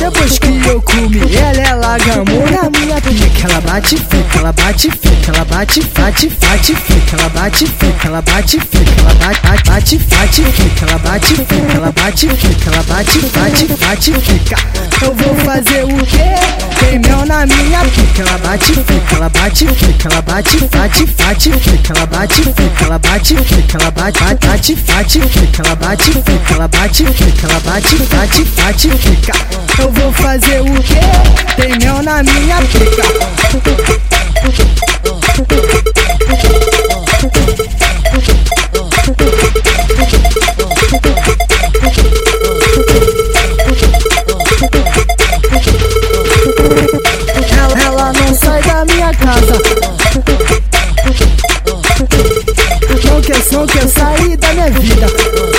Depois que eu comi ela gamou na minha pica. Ela bate, fica, ela bate, fica, ela bate, bate, bate, fica, ela bate, fica, ela bate, fica, ela bate, bate, bate, fica, ela bate, fica, ela bate, fica, ela bate, bate, bate, fica. Eu vou fazer o quê? Tem mel na minha pica. Ela bate, fica, ela bate, fica, ela bate, bate, bate, fica, ela bate, fica, ela bate, fica, ela bate, bate, bate, fica, ela bate, fica, ela bate, fica, ela bate, bate, bate, fica. Eu vou fazer o quê? Tem mel na minha pica. Ela não sai da minha casa. Não quer sair da minha vida.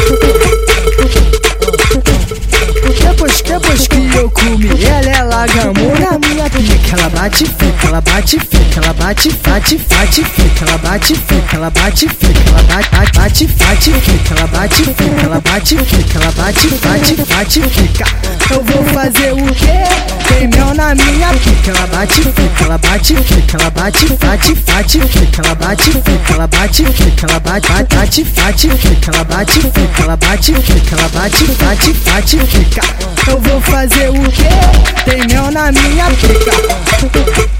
Depois que eu comi ela gamou na minha pica. Ela bate, fica, ela bate, fica, ela bate, bate, bate, fica, ela bate, fica, ela bate, fica, ela bate, bate, bate, fica, ela bate, fica, ela bate, fica, ela bate, bate, bate, fica. Eu vou fazer o quê? Tem mel na minha pica. Ela bate, fica, ela bate, fica, ela bate, bate, bate, fica, ela bate, fica, ela bate, fica, ela bate, bate, bate, fica, ela bate, fica, ela bate, fica, ela bate, bate, bate, fica. Eu vou fazer o quê? Tem mel na minha pica.